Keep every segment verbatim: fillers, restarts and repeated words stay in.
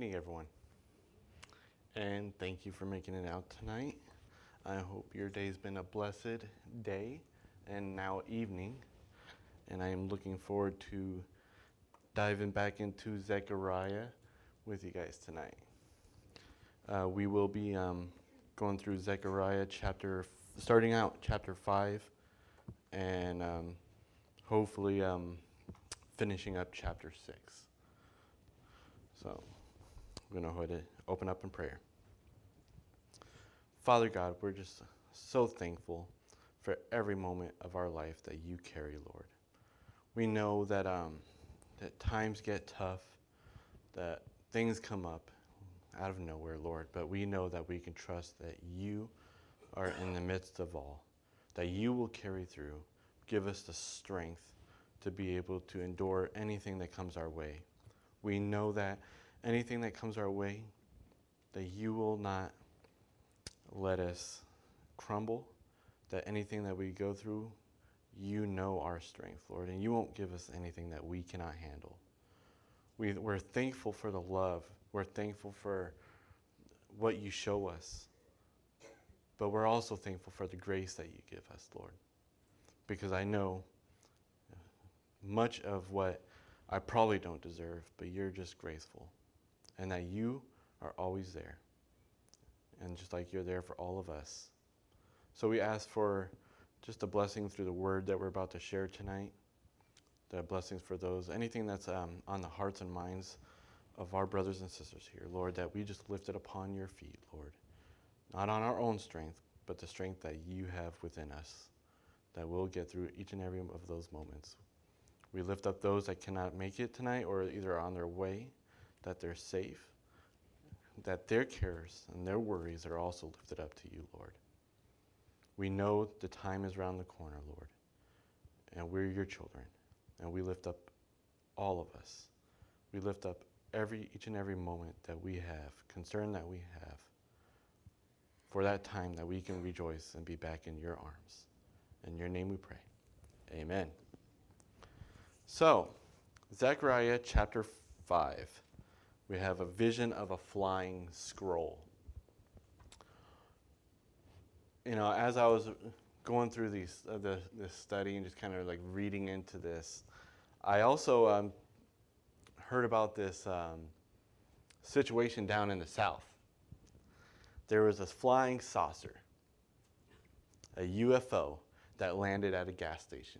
evening, everyone. And thank you for making it out tonight. I hope your day's been a blessed day and now evening. And I am looking forward to diving back into Zechariah with you guys tonight. Uh, we will be um, going through Zechariah chapter, starting out chapter five, and um, hopefully um, finishing up chapter six. So I'm going to go ahead and open up in prayer. Father God, we're just so thankful for every moment of our life that you carry, Lord. We know that um, that times get tough, that things come up out of nowhere, Lord, but we know that we can trust that you are in the midst of all, that you will carry through. Give us the strength to be able to endure anything that comes our way. We know that anything that comes our way, that you will not let us crumble, that anything that we go through, you know our strength, Lord, and you won't give us anything that we cannot handle. We, we're thankful for the love. We're thankful for what you show us. But we're also thankful for the grace that you give us, Lord, because I know much of what I probably don't deserve, but you're just graceful, and that you are always there, and just like you're there for all of us. So we ask for just a blessing through the word that we're about to share tonight, the blessings for those, anything that's um, on the hearts and minds of our brothers and sisters here, Lord, that we just lift it upon your feet, Lord, not on our own strength, but the strength that you have within us, that we'll get through each and every of those moments. We lift up those that cannot make it tonight or either are on their way, that they're safe, that their cares and their worries are also lifted up to you, Lord. We know the time is around the corner, Lord, and we're your children, and we lift up all of us. We lift up every each and every moment that we have, concern that we have, for that time that we can rejoice and be back in your arms. In your name we pray. Amen. So, Zechariah chapter five. We have a vision of a flying scroll. You know, as I was going through these uh, the this study and just kind of like reading into this, I also um, heard about this um, situation down in the South. There was a flying saucer, a U F O, that landed at a gas station.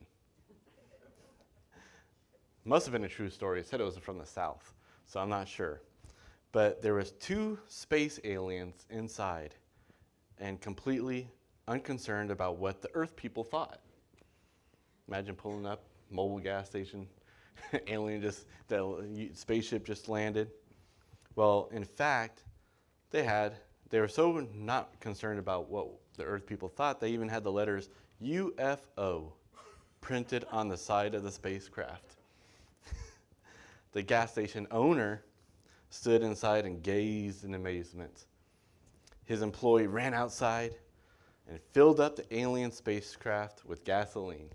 Must have been a true story. It said it was from the South, so I'm not sure. But there was two space aliens inside and completely unconcerned about what the Earth people thought. Imagine pulling up, mobile gas station, alien just, the spaceship just landed. Well, in fact, they had, they were so not concerned about what the Earth people thought, they even had the letters U F O printed on the side of the spacecraft. The gas station owner stood inside and gazed in amazement. His employee ran outside and filled up the alien spacecraft with gasoline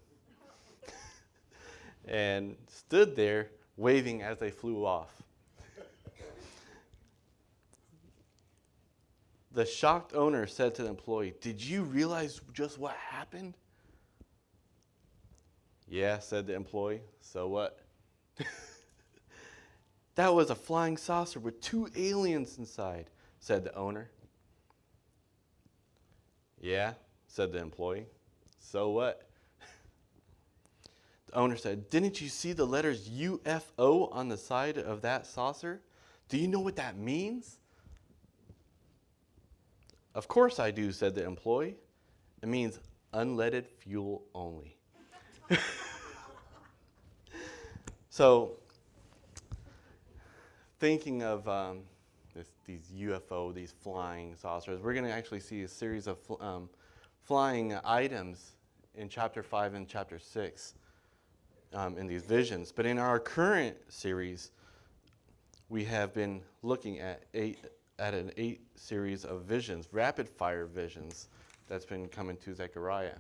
and stood there waving as they flew off. The shocked owner said to the employee, "Did you realize just what happened?" "Yeah," said the employee. "So what?" "That was a flying saucer with two aliens inside," said the owner. "Yeah," said the employee. "So what?" The owner said, "Didn't you see the letters U F O on the side of that saucer? Do you know what that means?" "Of course I do," said the employee. "It means unleaded fuel only." So, thinking of um, this, these U F O, these flying saucers, we're going to actually see a series of um, flying items in chapter five and chapter six um, in these visions. But in our current series, we have been looking at eight at an eight series of visions, rapid fire visions, that's been coming to Zechariah.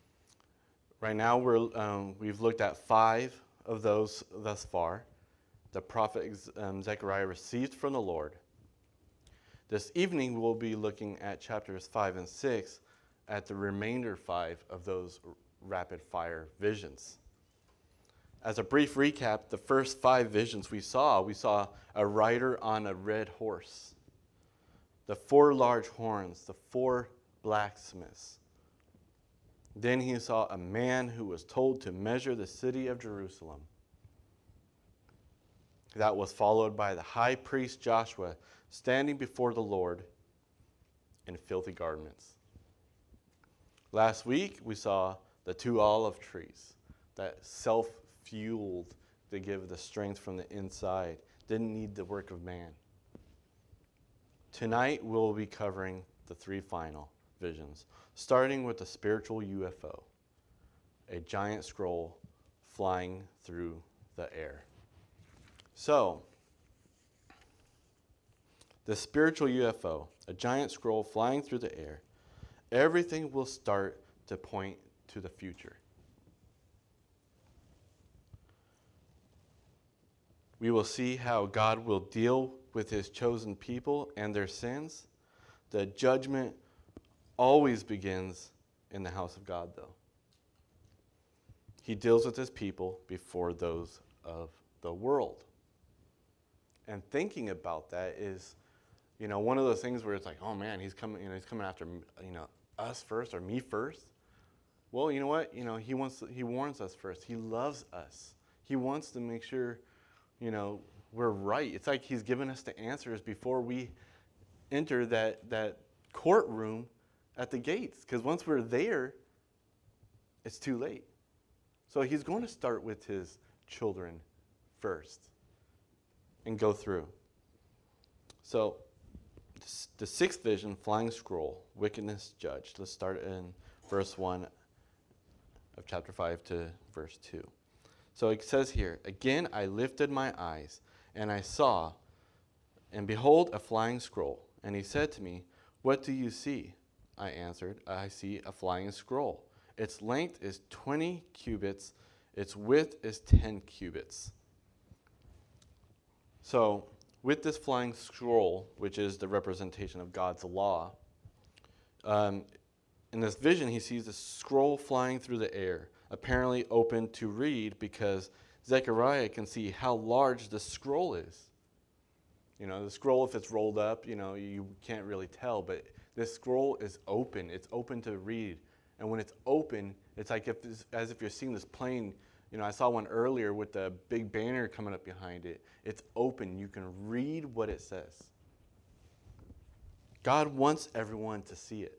Right now, we're um, we've looked at five of those thus far. the prophet um, Zechariah received from the Lord. This evening, we'll be looking at chapters five and six at the remainder five of those rapid fire visions. As a brief recap, the first five visions we saw, we saw a rider on a red horse, the four large horns, the four blacksmiths. Then he saw a man who was told to measure the city of Jerusalem. That was followed by the high priest Joshua standing before the Lord in filthy garments. Last week, we saw the two olive trees that self-fueled to give the strength from the inside, didn't need the work of man. Tonight, we'll be covering the three final visions, starting with the spiritual U F O, a giant scroll flying through the air. So, the spiritual U F O, a giant scroll flying through the air, everything will start to point to the future. We will see how God will deal with his chosen people and their sins. The judgment always begins in the house of God, though. He deals with his people before those of the world. And thinking about that is, you know, one of those things where it's like, oh man, he's coming, you know, he's coming after, you know, us first or me first. Well, you know what? You know, he wants, he warns us first. He loves us. He wants to make sure, you know, we're right. It's like he's given us the answers before we enter that that courtroom at the gates. Because once we're there, it's too late. So he's going to start with his children first and go through. So the sixth vision, flying scroll, wickedness judged. Let's start in verse one of chapter five to verse two. So it says here, again I lifted my eyes, and I saw, and behold, a flying scroll. And he said to me, what do you see? I answered, I see a flying scroll. Its length is twenty cubits, its width is ten cubits. So, with this flying scroll, which is the representation of God's law, um, in this vision he sees a scroll flying through the air, apparently open to read because Zechariah can see how large the scroll is. You know, the scroll, if it's rolled up, you know, you can't really tell, but this scroll is open. It's open to read. And when it's open, it's like if this, as if you're seeing this plane. You know, I saw one earlier with the big banner coming up behind it. It's open. You can read what it says. God wants everyone to see it.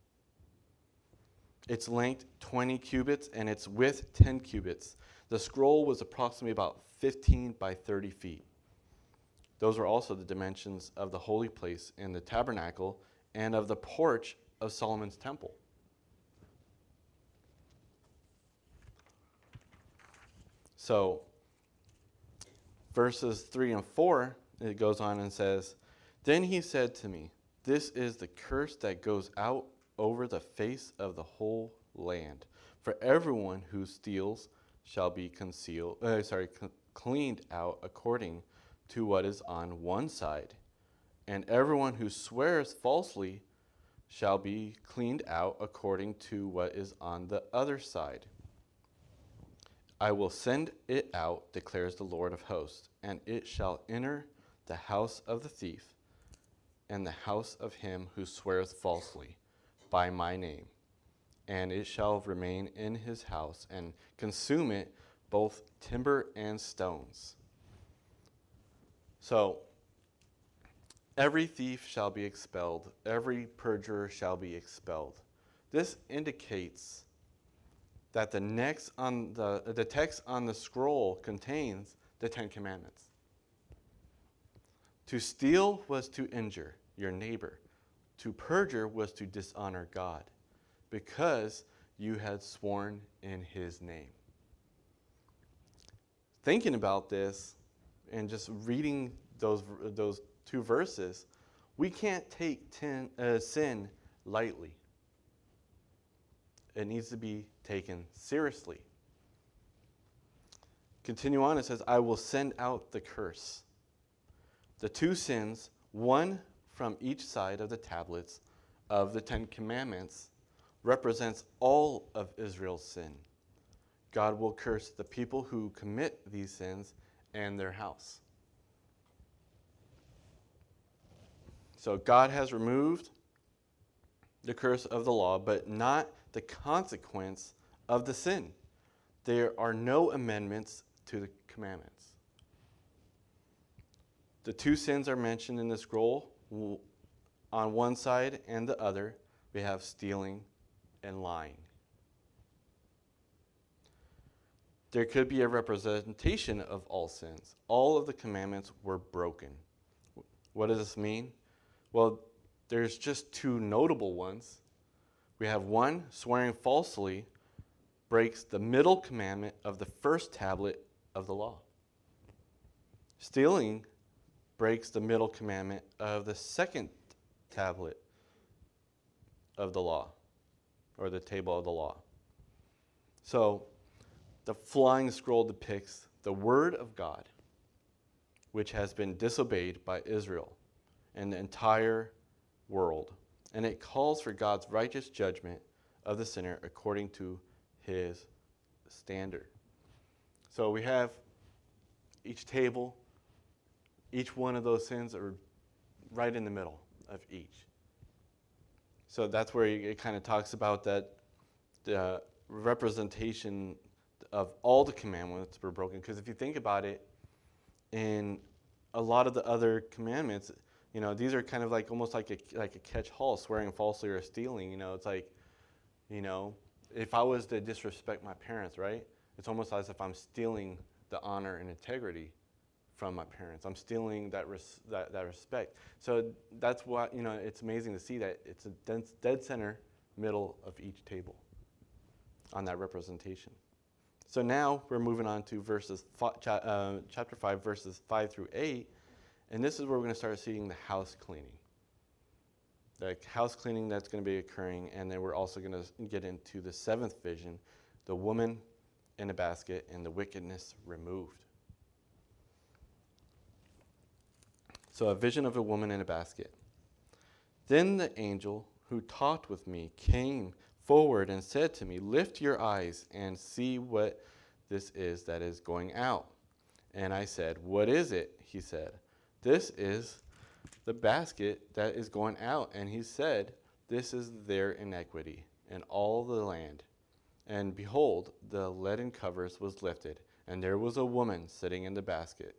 Its length, twenty cubits, and its width, ten cubits. The scroll was approximately about fifteen by thirty feet. Those were also the dimensions of the holy place in the tabernacle and of the porch of Solomon's temple. So, verses three and four, it goes on and says, then he said to me, this is the curse that goes out over the face of the whole land. For everyone who steals shall be concealed, uh, sorry, c- cleaned out according to what is on one side, and everyone who swears falsely shall be cleaned out according to what is on the other side. I will send it out, declares the Lord of hosts, and it shall enter the house of the thief and the house of him who swears falsely by my name. And it shall remain in his house and consume it, both timber and stones. So, every thief shall be expelled, every perjurer shall be expelled. This indicates that the next on the the text on the scroll contains the Ten Commandments. To steal was to injure your neighbor. To perjure was to dishonor God, because you had sworn in his name. Thinking about this and just reading those those two verses, we can't take ten, uh, sin lightly. It needs to be taken seriously. continue on, it says, I will send out the curse. The two sins, one from each side of the tablets of the Ten Commandments, represents all of Israel's sin. God will curse the people who commit these sins and their house. So God has removed the curse of the law, but not the consequence of the sin. There are no amendments to the commandments. The two sins are mentioned in the scroll. On one side and the other, we have stealing and lying. There could be a representation of all sins. All of the commandments were broken. What does this mean? Well, there's just two notable ones. We have one, swearing falsely breaks the middle commandment of the first tablet of the law. Stealing breaks the middle commandment of the second tablet of the law, or the table of the law. So, the flying scroll depicts the word of God, which has been disobeyed by Israel and the entire world. And it calls for God's righteous judgment of the sinner according to his standard. So we have each table, each one of those sins are right in the middle of each. So that's where it kind of talks about that the representation of all the commandments were broken. Because if you think about it, in a lot of the other commandments, you know, these are kind of like almost like a like a catch-all, swearing falsely or stealing. You know, it's like, you know, if I was to disrespect my parents, right? It's almost as if I'm stealing the honor and integrity from my parents. I'm stealing that res- that, that respect. So that's what, you know, it's amazing to see that it's a dead, dead center middle of each table on that representation. So now we're moving on to verses five, cha- uh, chapter five, verses five through eight, and this is where we're going to start seeing the house cleaning. The house cleaning that's going to be occurring, and then we're also going to get into the seventh vision, the woman in a basket and the wickedness removed. So a vision of a woman in a basket. Then the angel who talked with me came forward and said to me, lift your eyes and see what this is that is going out. And I said, what is it? He said, this is the basket that is going out. And he said, this is their iniquity in all the land. And behold, the leaden covers was lifted, and there was a woman sitting in the basket.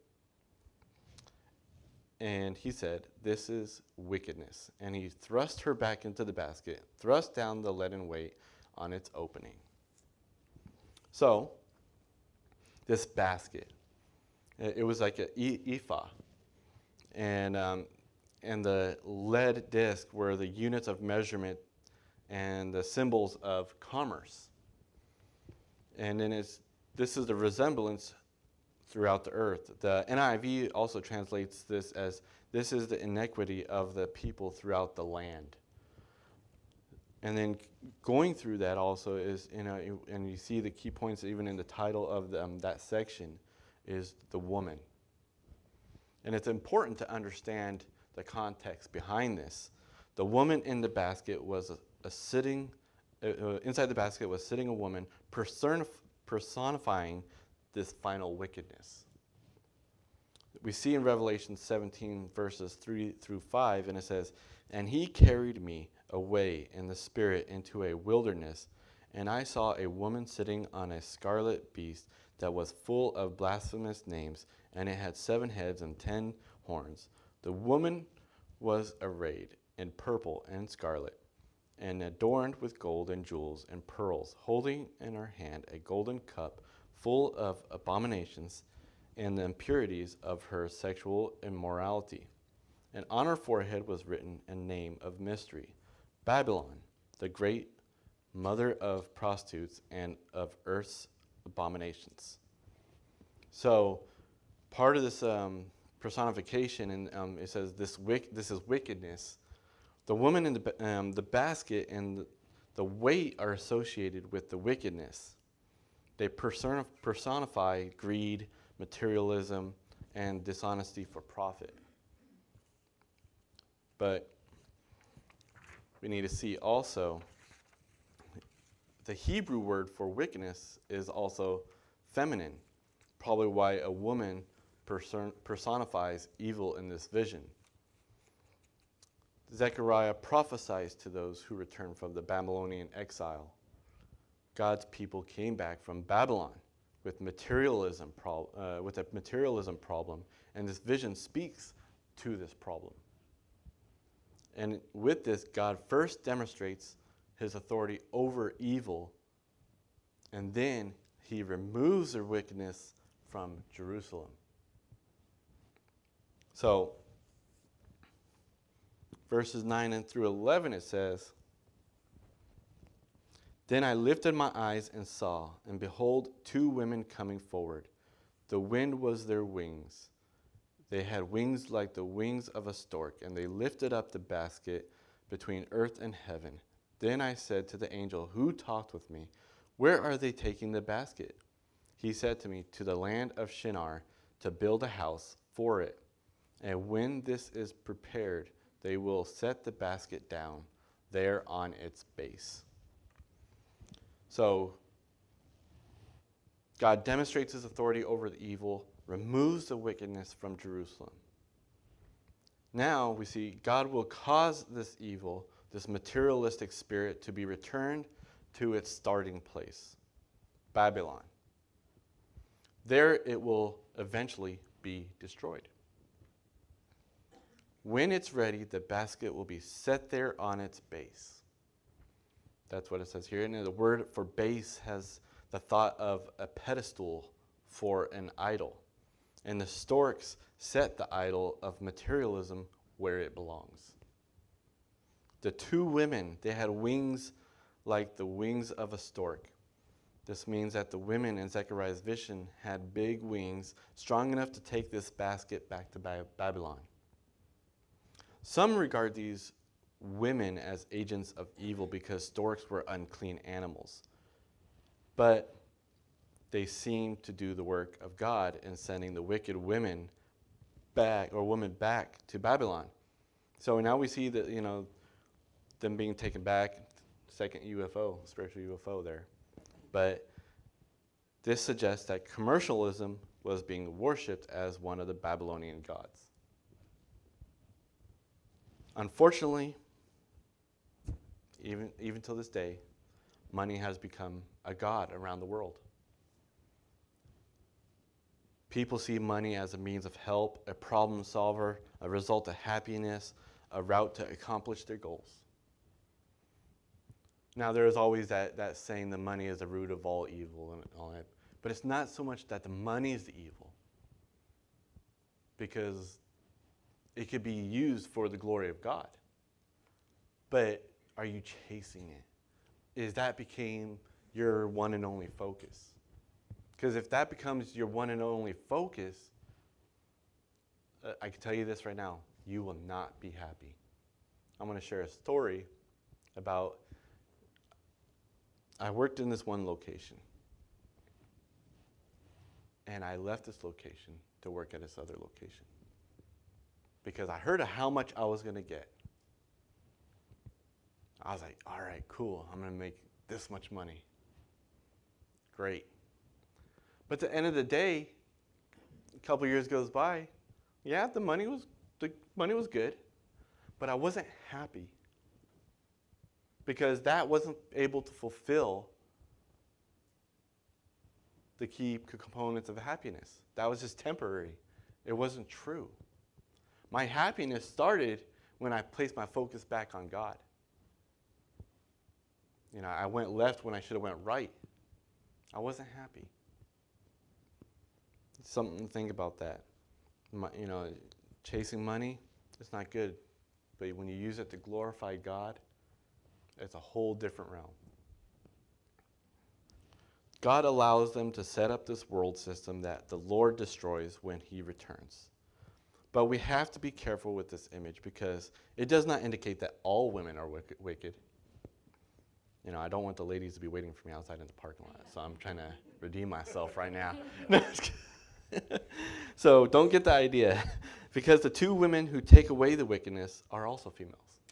And he said, this is wickedness. And he thrust her back into the basket, thrust down the leaden weight on its opening. So, this basket, it was like an ephah. And, um, and the lead disc were the units of measurement and the symbols of commerce. And then it's, this is the resemblance throughout the earth. The N I V also translates this as, this is the iniquity of the people throughout the land. And then going through that also is, you know, and you see the key points even in the title of the, um, that section is the woman. And it's important to understand the context behind this. The woman in the basket was a, a sitting, uh, inside the basket was sitting a woman personif- personifying this final wickedness. We see in Revelation seventeen, verses three through five, and it says, and he carried me away in the spirit into a wilderness, and I saw a woman sitting on a scarlet beast that was full of blasphemous names, and it had seven heads and ten horns. The woman was arrayed in purple and scarlet, and adorned with gold and jewels and pearls, holding in her hand a golden cup full of abominations and the impurities of her sexual immorality. And on her forehead was written a name of mystery, Babylon, the great mother of prostitutes and of earth's abominations. So part of this um, personification, and um, it says this wick, this is wickedness. The woman in the, um, the basket and the, the weight are associated with the wickedness. They persona- personify greed, materialism, and dishonesty for profit. But we need to see also the Hebrew word for wickedness is also feminine, probably why a woman person- personifies evil in this vision. Zechariah prophesies to those who returned from the Babylonian exile. God's people came back from Babylon with materialism pro- uh, with a materialism problem, and this vision speaks to this problem. And with this, God first demonstrates his authority over evil, and then he removes their wickedness from Jerusalem. So, verses nine and through eleven, it says, "Then I lifted my eyes and saw, and behold, two women coming forward. The wind was their wings. They had wings like the wings of a stork, and they lifted up the basket between earth and heaven. Then I said to the angel who talked with me, 'Where are they taking the basket?' He said to me, 'To the land of Shinar, to build a house for it. And when this is prepared, they will set the basket down there on its base.'" So, God demonstrates his authority over the evil, removes the wickedness from Jerusalem. Now we see God will cause this evil, this materialistic spirit, to be returned to its starting place, Babylon. There it will eventually be destroyed. When it's ready, the basket will be set there on its base. That's what it says here. And the word for base has the thought of a pedestal for an idol. And the storks set the idol of materialism where it belongs. The two women, they had wings like the wings of a stork. This means that the women in Zechariah's vision had big wings, strong enough to take this basket back to Babylon. Some regard these women as agents of evil because storks were unclean animals. But they seem to do the work of God in sending the wicked women back, or women back to Babylon. So now we see that, you know, them being taken back, second U F O, spiritual U F O there. But this suggests that commercialism was being worshipped as one of the Babylonian gods. Unfortunately, even, even till this day, money has become a god around the world. People see money as a means of help, a problem solver, a result of happiness, a route to accomplish their goals. Now, there is always that, that saying that money is the root of all evil and all that. But it's not so much that the money is the evil, because it could be used for the glory of God. But are you chasing it? Is that became your one and only focus? Because if that becomes your one and only focus, uh, I can tell you this right now, you will not be happy. I'm going to share a story about, I worked in this one location. And I left this location to work at this other location. Because I heard of how much I was going to get. I was like, all right, cool. I'm going to make this much money. Great. But at the end of the day, a couple years goes by. Yeah, the money was the money was good, but I wasn't happy because that wasn't able to fulfill the key components of happiness. That was just temporary. It wasn't true. My happiness started when I placed my focus back on God. You know, I went left when I should have went right. I wasn't happy. Something to think about that. My, you know, chasing money, it's not good. But when you use it to glorify God, it's a whole different realm. God allows them to set up this world system that the Lord destroys when he returns. But we have to be careful with this image because it does not indicate that all women are wicked. You know, I don't want the ladies to be waiting for me outside in the parking lot, so I'm trying to redeem myself right now. So don't get the idea, because the two women who take away the wickedness are also females.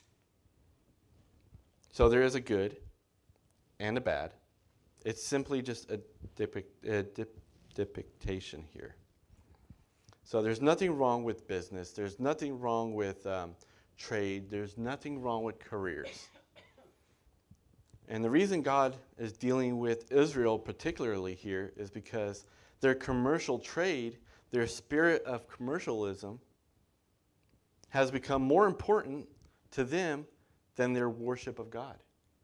So there is a good and a bad. It's simply just a, depict, a dip, depiction here. So there's nothing wrong with business. There's nothing wrong with um, trade. There's nothing wrong with careers. And the reason God is dealing with Israel particularly here is because their commercial trade, their spirit of commercialism, has become more important to them than their worship of God.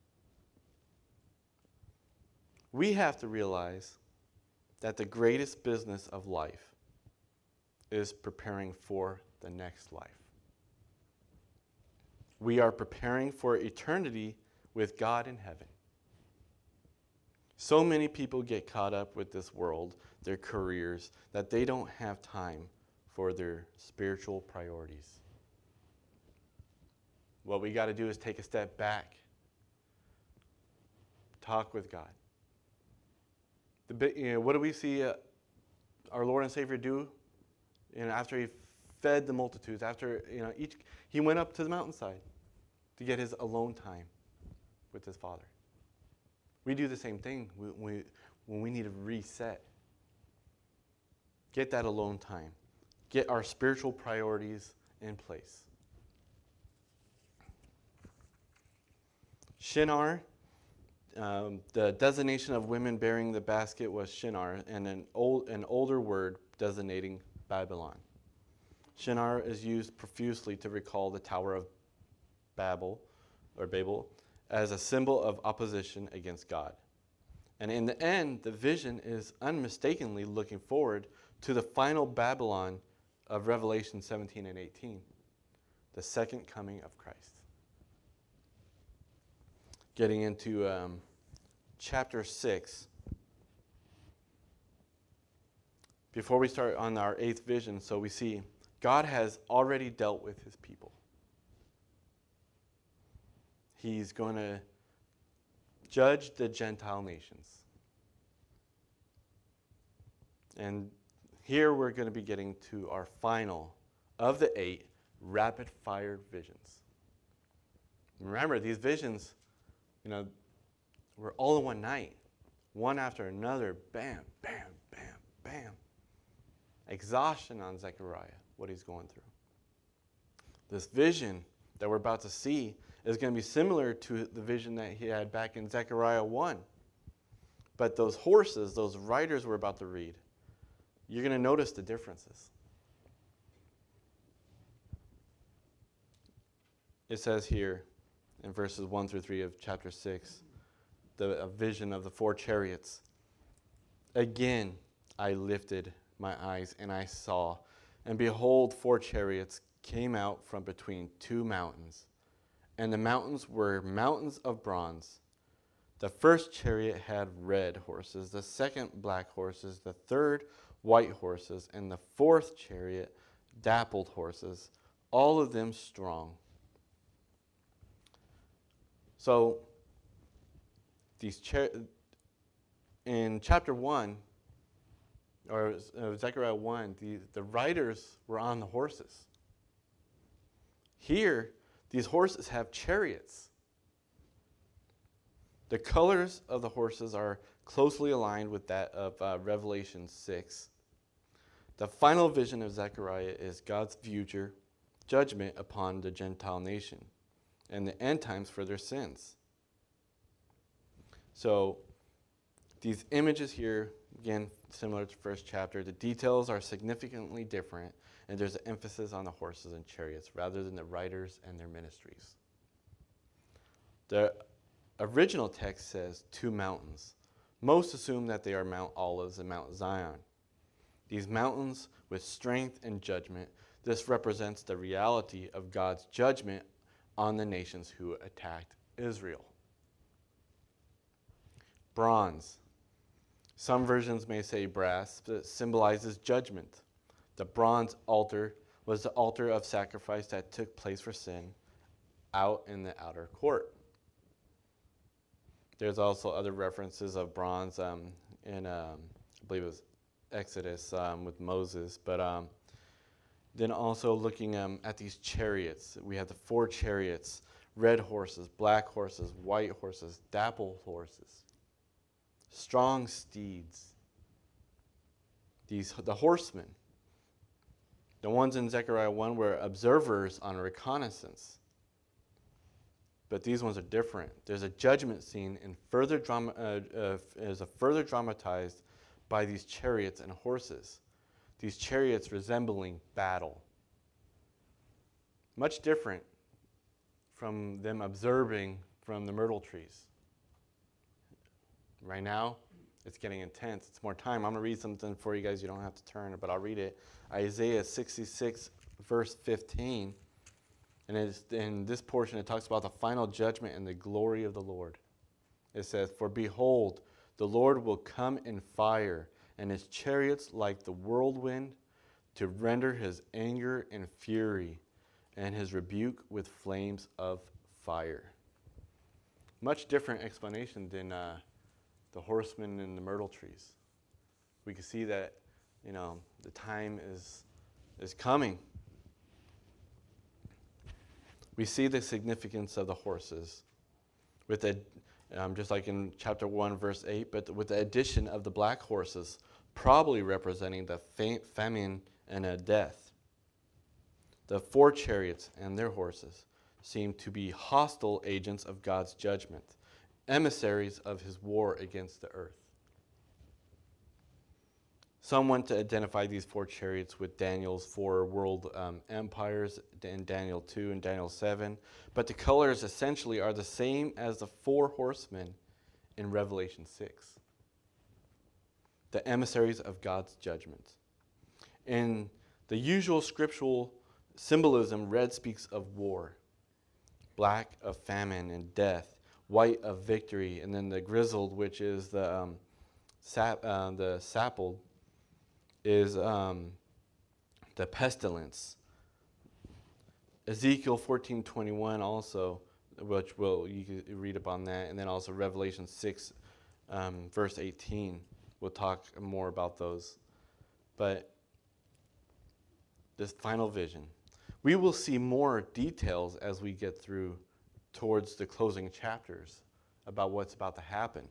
We have to realize that the greatest business of life is preparing for the next life. We are preparing for eternity with God in heaven. So many people get caught up with this world, their careers, that they don't have time for their spiritual priorities. What we got to do is take a step back, talk with God. The, you know, what do we see uh, our Lord and Savior do? You know, after he fed the multitudes, after you know, each he went up to the mountainside to get his alone time with his Father. We do the same thing when we, when we need to reset. Get that alone time. Get our spiritual priorities in place. Shinar, um, the designation of women bearing the basket was Shinar, and an, old, an older word designating Babylon. Shinar is used profusely to recall the Tower of Babel, or Babel, as a symbol of opposition against God. And in the end, the vision is unmistakably looking forward to the final Babylon of Revelation seventeen and eighteen, the second coming of Christ. Getting into um, chapter six. Before we start on our eighth vision, so we see God has already dealt with his people. He's going to judge the Gentile nations. And here we're going to be getting to our final of the eight rapid-fire visions. Remember, these visions, you know, were all in one night. One after another, bam, bam, bam, bam. Exhaustion on Zechariah, what he's going through. This vision that we're about to see is going to be similar to the vision that he had back in Zechariah one. But those horses, those riders we're about to read, you're going to notice the differences. It says here in verses one through three of chapter six, the a vision of the four chariots. Again, I lifted my eyes and I saw, and behold, four chariots came out from between two mountains. And the mountains were mountains of bronze. The first chariot had red horses, the second black horses, the third white horses, and the fourth chariot dappled horses, all of them strong. So, these char- in chapter one, or uh, Zechariah one, the, the riders were on the horses. Here, these horses have chariots. The colors of the horses are closely aligned with that of uh, Revelation six. The final vision of Zechariah is God's future judgment upon the Gentile nation and the end times for their sins. So these images here, again, similar to the first chapter, the details are significantly different, and there's an emphasis on the horses and chariots rather than the riders and their ministries. The original text says two mountains. Most assume that they are Mount Olives and Mount Zion. These mountains with strength and judgment, this represents the reality of God's judgment on the nations who attacked Israel. Bronze. Some versions may say brass, but it symbolizes judgment. The bronze altar was the altar of sacrifice that took place for sin out in the outer court. There's also other references of bronze um, in, um, I believe it was Exodus um, with Moses. But um, then also looking um, at these chariots. We have the four chariots, red horses, black horses, white horses, dappled horses, strong steeds. These, the horsemen, the ones in Zechariah one were observers on a reconnaissance. But these ones are different. There's a judgment scene and further drama uh, uh, is a further dramatized by these chariots and horses. These chariots resembling battle. Much different from them observing from the myrtle trees. Right now, it's getting intense. It's more time. I'm going to read something for you guys. You don't have to turn, but I'll read it. Isaiah sixty-six, verse fifteen. And it's, in this portion, it talks about the final judgment and the glory of the Lord. It says, "For behold, the Lord will come in fire, and his chariots like the whirlwind, to render his anger and fury, and his rebuke with flames of fire." Much different explanation than uh, the horsemen and the myrtle trees. We can see that, you know, the time is is coming. We see the significance of the horses, with the, um, just like in chapter one, verse eight, but with the addition of the black horses, probably representing the fa- famine and a death. The four chariots and their horses seem to be hostile agents of God's judgment, emissaries of his war against the earth. Some want to identify these four chariots with Daniel's four world um, empires in Daniel two and Daniel seven, but the colors essentially are the same as the four horsemen in Revelation six. The emissaries of God's judgment. In the usual scriptural symbolism, red speaks of war, black of famine and death, white of victory, and then the grizzled, which is the um, sap, uh, the sappled, is um, the pestilence. Ezekiel fourteen twenty-one also, which will you can read upon that, and then also Revelation six, um, verse eighteen. We'll talk more about those. But this final vision, we will see more details as we get through towards the closing chapters about what's about to happen.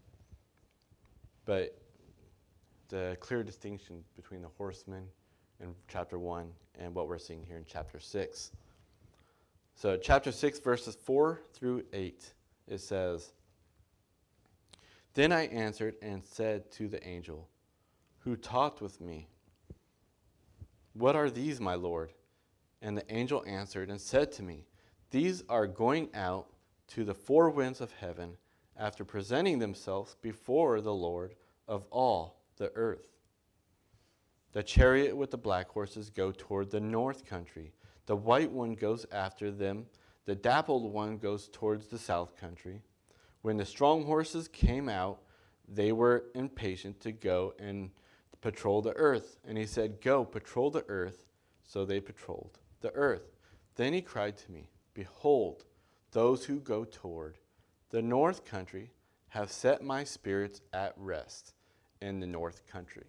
But the clear distinction between the horsemen in chapter one and what we're seeing here in chapter six. So chapter six, verses four through eight, it says, "Then I answered and said to the angel who talked with me, 'What are these, my Lord?' And the angel answered and said to me, 'These are going out to the four winds of heaven after presenting themselves before the Lord of all the earth. The chariot with the black horses go toward the north country. The white one goes after them. The dappled one goes towards the south country. When the strong horses came out, they were impatient to go and patrol the earth. And he said, "Go, patrol the earth." So they patrolled the earth. Then he cried to me, "Behold, those who go toward the north country have set my spirits at rest in the north country."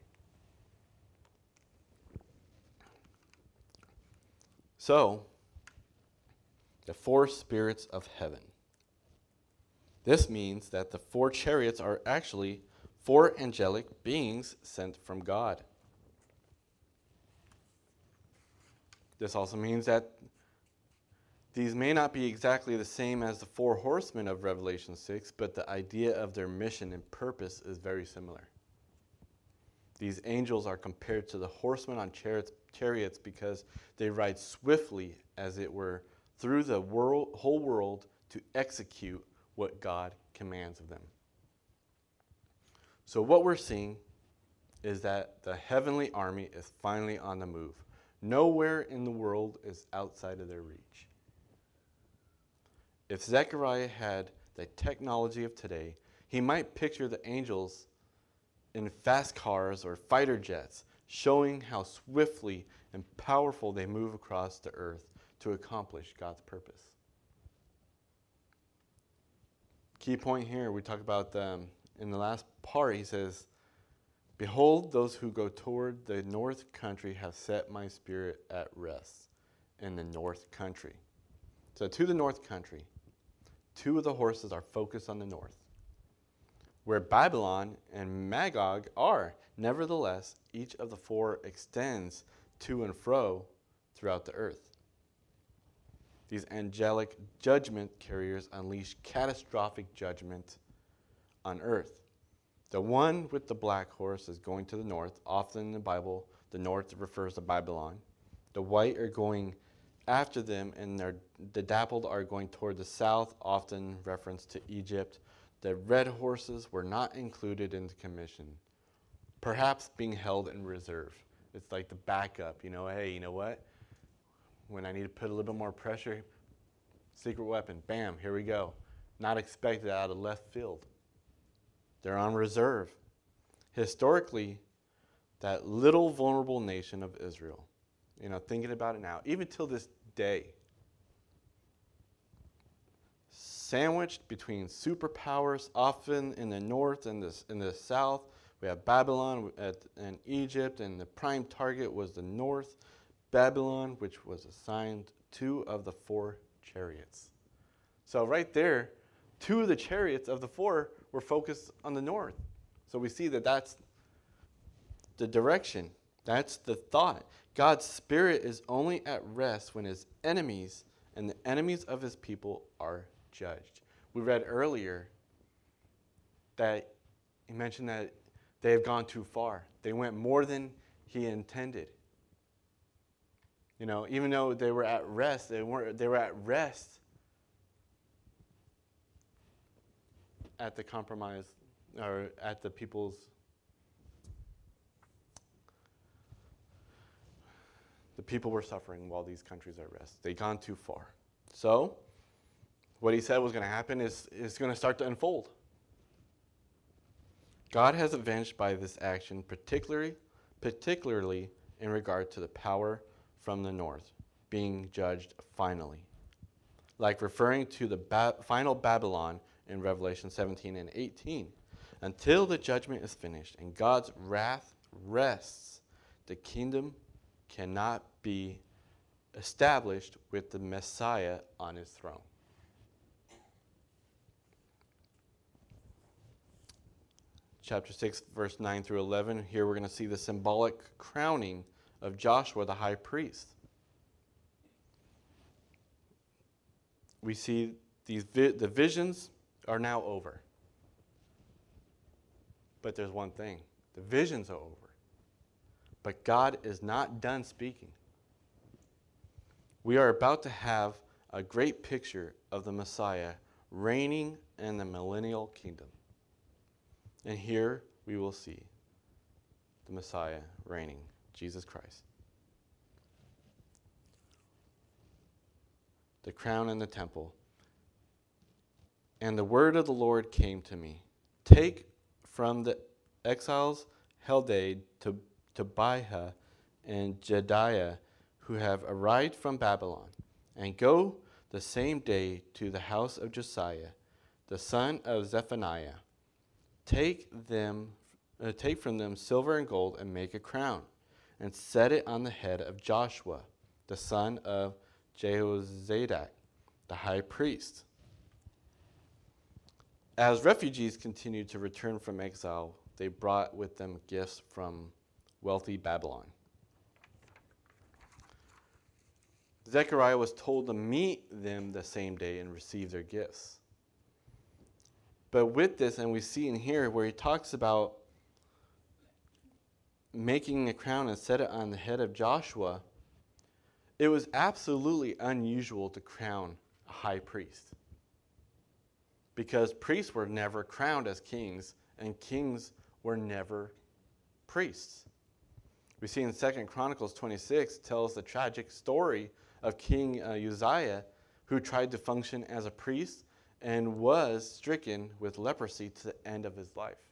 So, the four spirits of heaven. This means that the four chariots are actually four angelic beings sent from God. This also means that these may not be exactly the same as the four horsemen of Revelation six, but the idea of their mission and purpose is very similar. These angels are compared to the horsemen on chariots, chariots because they ride swiftly, as it were, through the world, whole world to execute what God commands of them. So what we're seeing is that the heavenly army is finally on the move. Nowhere in the world is outside of their reach. If Zechariah had the technology of today, he might picture the angels in fast cars or fighter jets, showing how swiftly and powerful they move across the earth to accomplish God's purpose. key point here, we talk about um, in the last part, he says, behold, those who go toward the north country have set my spirit at rest in the north country. So to the north country, two of the horses are focused on the north, where Babylon and Magog are. Nevertheless, each of the four extends to and fro throughout the earth. These angelic judgment carriers unleash catastrophic judgment on earth. The one with the black horse is going to the north. Often in the Bible, the north refers to Babylon. The white are going after them, and the dappled are going toward the south, often reference to Egypt. The red horses were not included in the commission, perhaps being held in reserve. It's like the backup, you know, hey, you know what? When I need to put a little bit more pressure, secret weapon, bam, here we go. Not expected out of left field. They're on reserve. Historically, that little vulnerable nation of Israel, you know, thinking about it now, even till this day, sandwiched between superpowers, often in the north and the, in the south. We have Babylon at, and Egypt, and the prime target was the north. Babylon, which was assigned two of the four chariots. So right there, two of the chariots of the four were focused on the north. So we see that that's the direction. That's the thought. God's spirit is only at rest when his enemies and the enemies of his people are judged. We read earlier that he mentioned that they have gone too far. They went more than he intended. You know, even though they were at rest, they weren't they were at rest at the compromise, or at the people's the people were suffering while these countries are at rest. They'd gone too far. So what he said was going to happen is, is going to start to unfold. God has avenged by this action, particularly, particularly in regard to the power from the north, being judged finally. Like referring to the ba- final Babylon in Revelation seventeen and eighteen. Until the judgment is finished and God's wrath rests, the kingdom cannot be established with the Messiah on his throne. Chapter six, verse nine through eleven. Here we're going to see the symbolic crowning of Joshua the high priest. We see these vi- the visions are now over. But there's one thing. The visions are over. But God is not done speaking. We are about to have a great picture of the Messiah reigning in the millennial kingdom. And here we will see the Messiah reigning, Jesus Christ. The crown in the temple. And the word of the Lord came to me. Take from the exiles Heldai, to Tobiah, and Jedaiah, who have arrived from Babylon, and go the same day to the house of Josiah, the son of Zephaniah. Take them, uh, take from them silver and gold, and make a crown, and set it on the head of Joshua, the son of Jehozadak, the high priest. As refugees continued to return from exile, they brought with them gifts from wealthy Babylon. Zechariah was told to meet them the same day and receive their gifts. But with this, and we see in here where he talks about making a crown and set it on the head of Joshua, it was absolutely unusual to crown a high priest. Because priests were never crowned as kings, and kings were never priests. We see in Second Chronicles twenty-six tells the tragic story of King uh, Uzziah, who tried to function as a priest and was stricken with leprosy to the end of his life.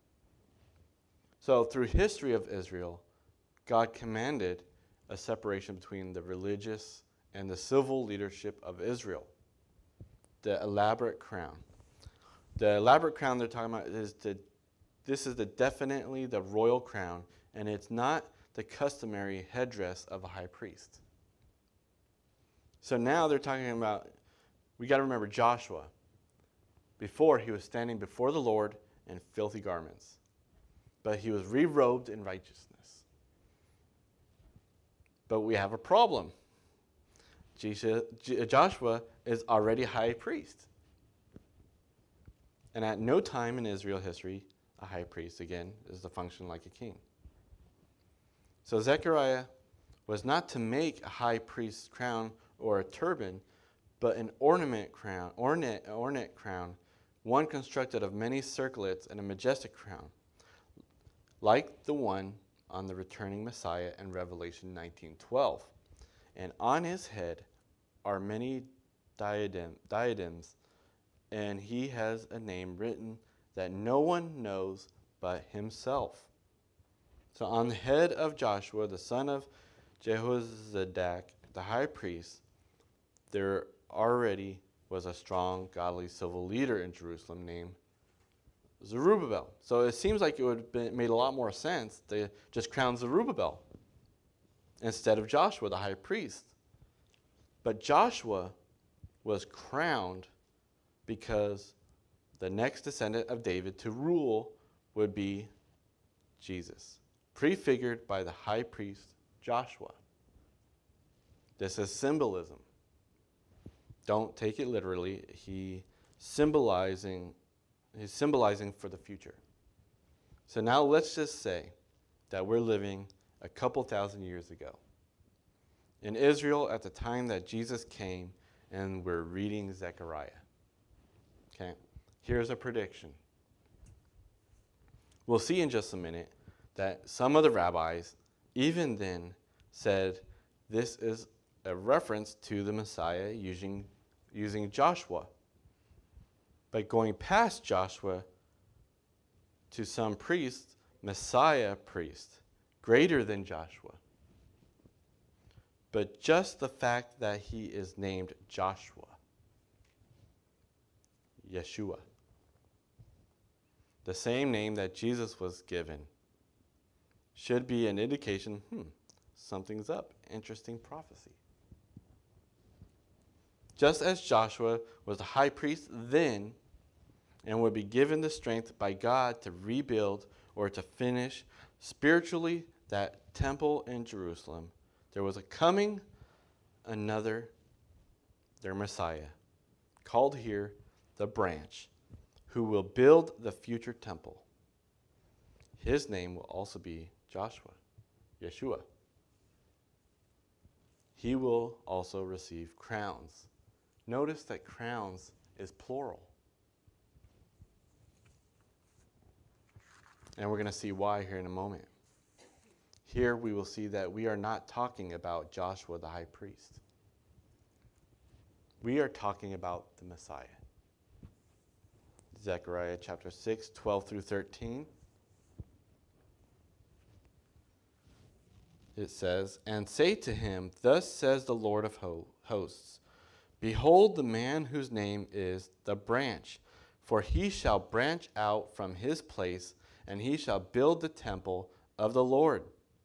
So through history of Israel, God commanded a separation between the religious and the civil leadership of Israel, the elaborate crown. The elaborate crown they're talking about is the, this is the definitely the royal crown, and it's not the customary headdress of a high priest. So now they're talking about, we got to remember Joshua. Before, he was standing before the Lord in filthy garments, but he was re-robed in righteousness. But we have a problem. Joshua is already high priest. And at no time in Israel history, a high priest, again, is to function like a king. So Zechariah was not to make a high priest's crown or a turban, but an ornament crown, ornate, ornate crown, one constructed of many circlets and a majestic crown, like the one on the returning Messiah in Revelation nineteen twelve. And on his head are many diadem, diadems, and he has a name written that no one knows but himself. So on the head of Joshua, the son of Jehozadak, the high priest, there already was a strong, godly civil leader in Jerusalem named Zerubbabel. So it seems like it would have been, made a lot more sense to just crown Zerubbabel instead of Joshua, the high priest. But Joshua was crowned because the next descendant of David to rule would be Jesus, prefigured by the high priest Joshua. This is symbolism. Don't take it literally. He symbolizing, he's symbolizing for the future. So now let's just say that we're living a couple thousand years ago in Israel at the time that Jesus came, and we're reading Zechariah. Okay, here's a prediction. We'll see in just a minute that some of the rabbis even then said this is a reference to the Messiah using, using Joshua. But going past Joshua to some priest, Messiah priest, greater than Joshua. But just the fact that he is named Joshua, Yeshua, the same name that Jesus was given, should be an indication, hmm, something's up. Interesting prophecy. Just as Joshua was the high priest then and would be given the strength by God to rebuild or to finish spiritually that temple in Jerusalem, there was a coming another, their Messiah, called here the branch, who will build the future temple. His name will also be Joshua, Yeshua. He will also receive crowns. Notice that crowns is plural. And we're going to see why here in a moment. Here we will see that we are not talking about Joshua the high priest. We are talking about the Messiah. Zechariah chapter six, twelve through thirteen. It says, "And say to him, thus says the Lord of ho- hosts, behold the man whose name is the branch, for he shall branch out from his place, and he shall build the temple of the Lord.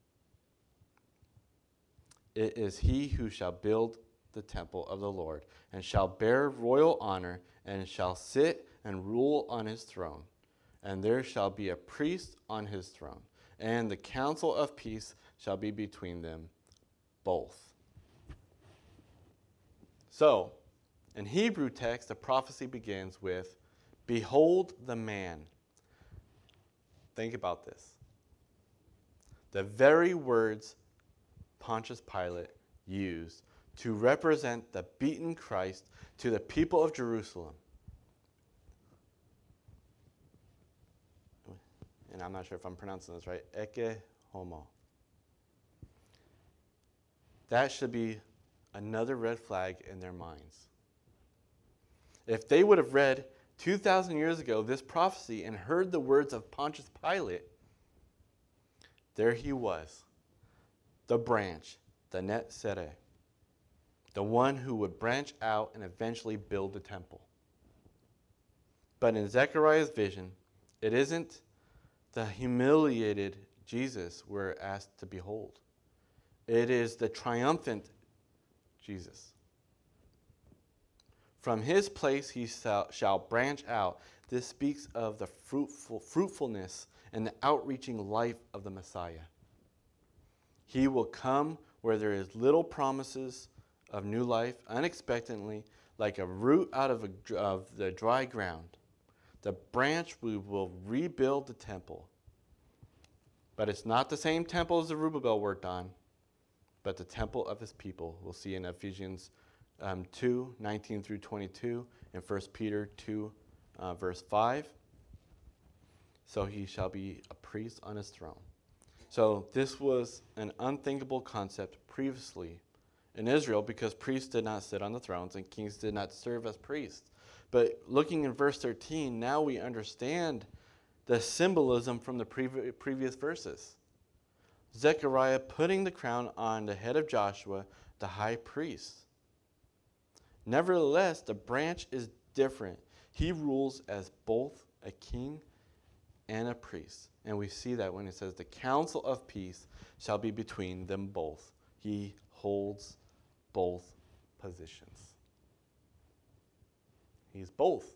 It is he who shall build the temple of the Lord, and shall bear royal honor, and shall sit and rule on his throne. And there shall be a priest on his throne, and the counsel of peace shall be between them both." So, in Hebrew text, the prophecy begins with, "Behold the man." Think about this. The very words Pontius Pilate used to represent the beaten Christ to the people of Jerusalem. And I'm not sure if I'm pronouncing this right. Ecce homo. That should be another red flag in their minds. If they would have read two thousand years ago this prophecy and heard the words of Pontius Pilate, there he was, the branch, the Netzere, the one who would branch out and eventually build the temple. But in Zechariah's vision, it isn't the humiliated Jesus we're asked to behold. It is the triumphant Jesus. From his place he shall, shall branch out. This speaks of the fruitful fruitfulness and the outreaching life of the Messiah. He will come where there is little promises of new life, unexpectedly, like a root out of, a, of the dry ground. The branch we will rebuild the temple. But it's not the same temple as Zerubbabel worked on, but the temple of his people. We'll see in Ephesians um, two, nineteen through twenty-two, and First Peter two, uh, verse five. So he shall be a priest on his throne. So this was an unthinkable concept previously in Israel because priests did not sit on the thrones and kings did not serve as priests. But looking in verse thirteen, now we understand the symbolism from the previ- previous verses. Zechariah putting the crown on the head of Joshua, the high priest. Nevertheless, the branch is different. He rules as both a king and a priest. And we see that when it says the counsel of peace shall be between them both. He holds both positions. He's both.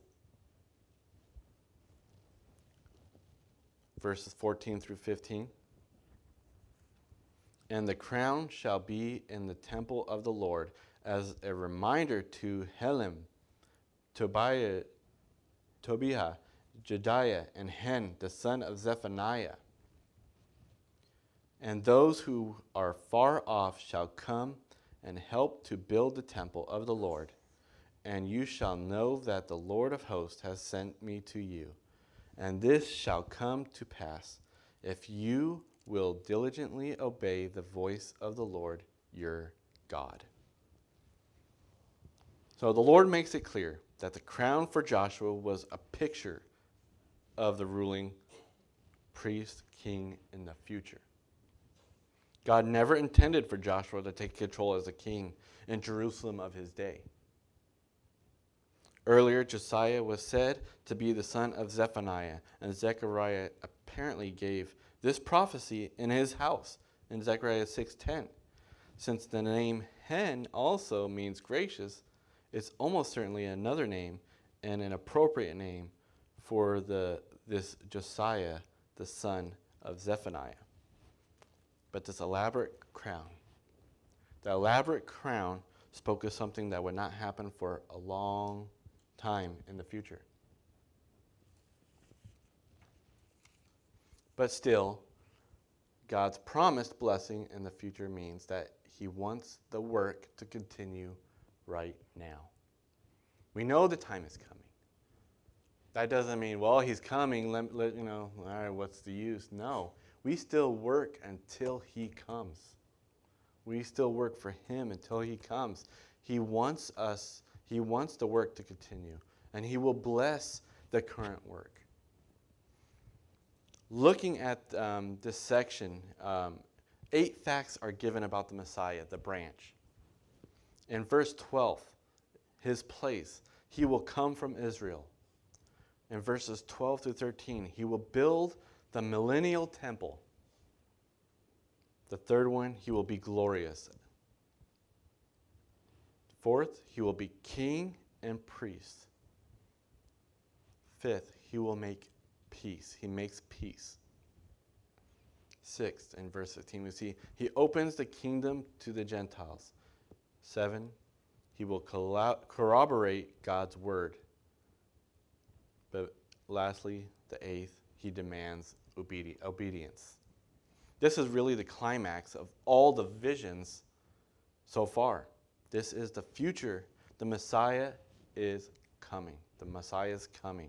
Verses fourteen through fifteen. And the crown shall be in the temple of the Lord as a reminder to Helem, Tobiah, Tobiah, Jediah, and Hen, the son of Zephaniah. And those who are far off shall come and help to build the temple of the Lord. And you shall know that the Lord of hosts has sent me to you. And this shall come to pass if you will diligently obey the voice of the Lord your God. So the Lord makes it clear that the crown for Joshua was a picture of the ruling priest, king in the future. God never intended for Joshua to take control as a king in Jerusalem of his day. Earlier, Josiah was said to be the son of Zephaniah, and Zechariah apparently gave this prophecy in his house in Zechariah six ten. Since the name Hen also means gracious, it's almost certainly another name and an appropriate name for the this Josiah, the son of Zephaniah. But this elaborate crown, the elaborate crown spoke of something that would not happen for a long time in the future. But still, God's promised blessing in the future means that he wants the work to continue right now. We know the time is coming. That doesn't mean, well, he's coming, let, let, you know, all right, what's the use? No, we still work until he comes. We still work for him until he comes. He wants us, he wants the work to continue, and he will bless the current work. Looking at um, this section, um, eight facts are given about the Messiah, the branch. In verse twelve, his place, he will come from Israel. In verses twelve through thirteen, he will build the millennial temple. The third one, he will be glorious. Fourth, he will be king and priest. Fifth, he will make peace. He makes peace. Sixth, in verse fifteen, we see he opens the kingdom to the Gentiles. Seven, he will corroborate God's word. But lastly, the eighth, he demands obedi- obedience. This is really the climax of all the visions so far. This is the future. The Messiah is coming. The Messiah is coming.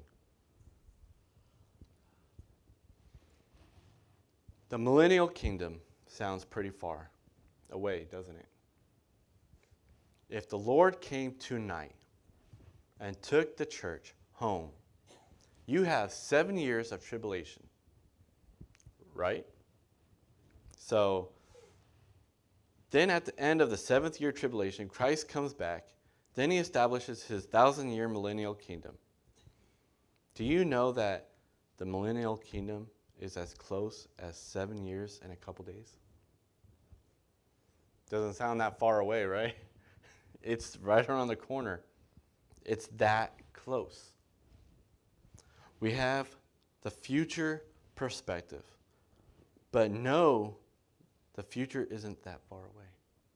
The millennial kingdom sounds pretty far away, doesn't it? If the Lord came tonight and took the church home, you have seven years of tribulation, right? So then at the end of the seventh year tribulation, Christ comes back. Then he establishes his thousand-year millennial kingdom. Do you know that the millennial kingdom is as close as seven years and a couple days? Doesn't sound that far away, right? It's right around the corner. It's that close. We have the future perspective, but know the future isn't that far away.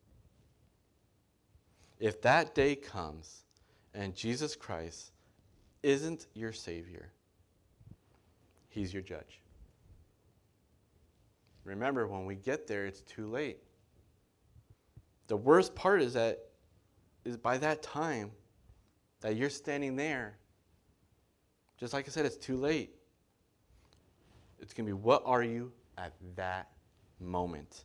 If that day comes and Jesus Christ isn't your Savior, He's your judge. Remember, when we get there, it's too late. The worst part is that is by that time that you're standing there, just like I said, it's too late. It's going to be, what are you at that moment?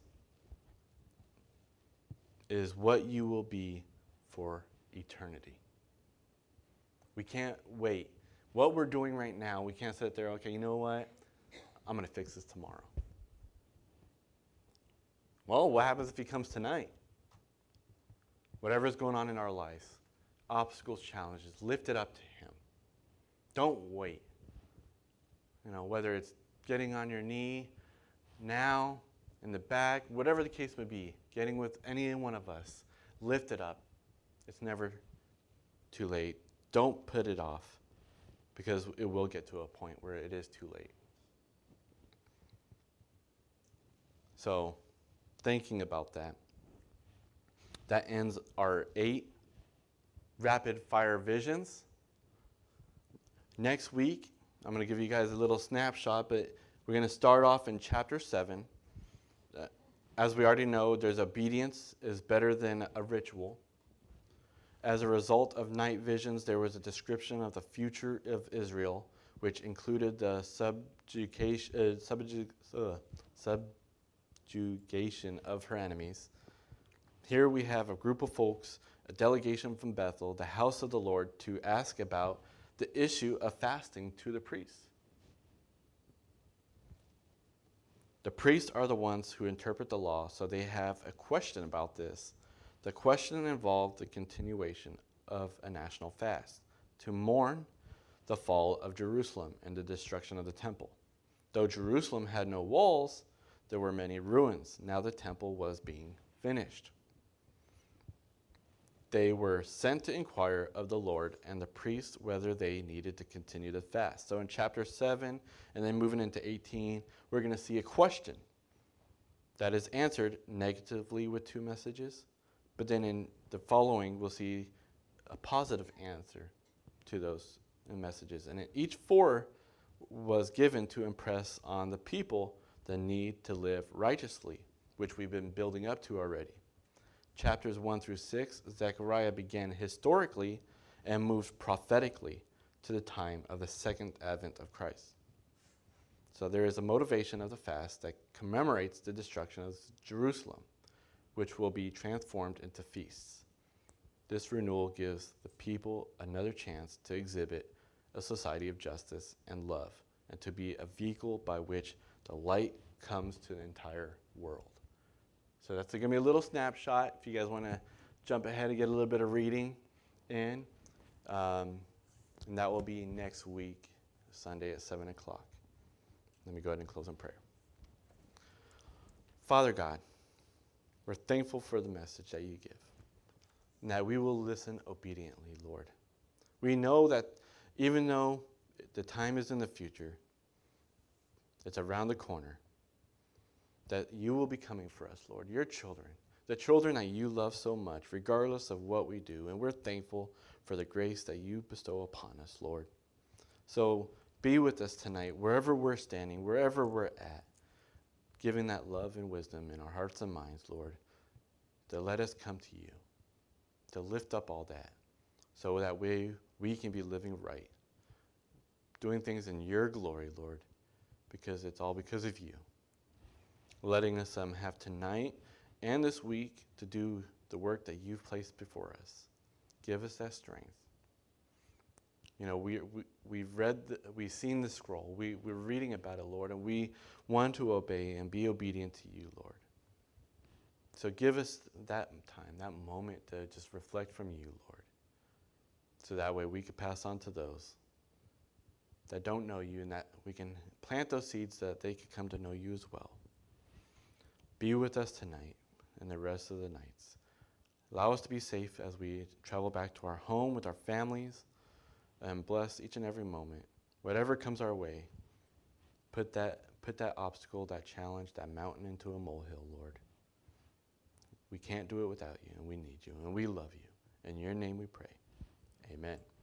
It is what you will be for eternity. We can't wait. What we're doing right now, we can't sit there, okay, you know what? I'm going to fix this tomorrow. Well, what happens if He comes tonight? Whatever's going on in our lives, obstacles, challenges, lift it up to Him. Don't wait. You know, whether it's getting on your knee now, in the back, whatever the case may be, getting with any one of us, lift it up. It's never too late. Don't put it off, because it will get to a point where it is too late. So, thinking about that, that ends our eight rapid fire visions. Next week, I'm going to give you guys a little snapshot, but we're going to start off in chapter seven. Uh, as we already know, there's obedience is better than a ritual. As a result of night visions, there was a description of the future of Israel, which included the subjugation, uh, subjug, uh, subjugation of her enemies. Here we have a group of folks, a delegation from Bethel, the house of the Lord, to ask about the issue of fasting to the priests. The priests are the ones who interpret the law, so they have a question about this. The question involved the continuation of a national fast to mourn the fall of Jerusalem and the destruction of the temple. Though Jerusalem had no walls, there were many ruins. Now the temple was being finished. They were sent to inquire of the Lord and the priests whether they needed to continue the fast. So in chapter seven, and then moving into eighteen, we're going to see a question that is answered negatively with two messages. But then in the following, we'll see a positive answer to those messages. And each four was given to impress on the people the need to live righteously, which we've been building up to already. Chapters one through six, Zechariah began historically and moved prophetically to the time of the second advent of Christ. So there is a motivation of the fast that commemorates the destruction of Jerusalem, which will be transformed into feasts. This renewal gives the people another chance to exhibit a society of justice and love, and to be a vehicle by which the light comes to the entire world. So that's going to be a little snapshot if you guys want to jump ahead and get a little bit of reading in. Um, and that will be next week, Sunday at seven o'clock. Let me go ahead and close in prayer. Father God, we're thankful for the message that you give, and that we will listen obediently, Lord. We know that even though the time is in the future, it's around the corner, that you will be coming for us, Lord, your children, the children that you love so much, regardless of what we do. And we're thankful for the grace that you bestow upon us, Lord. So be with us tonight, wherever we're standing, wherever we're at, giving that love and wisdom in our hearts and minds, Lord, to let us come to you, to lift up all that, so that way we can be living right, doing things in your glory, Lord, because it's all because of you. Letting us um, have tonight and this week to do the work that you've placed before us. Give us that strength. You know, we, we, we've read, the, we've seen the scroll. We, we're reading about it, Lord, and we want to obey and be obedient to you, Lord. So give us that time, that moment to just reflect from you, Lord, so that way we could pass on to those that don't know you, and that we can plant those seeds so that they can come to know you as well. Be with us tonight and the rest of the nights. Allow us to be safe as we travel back to our home with our families, and bless each and every moment. Whatever comes our way, put that, put that obstacle, that challenge, that mountain into a molehill, Lord. We can't do it without you, and we need you, and we love you. In your name we pray. Amen.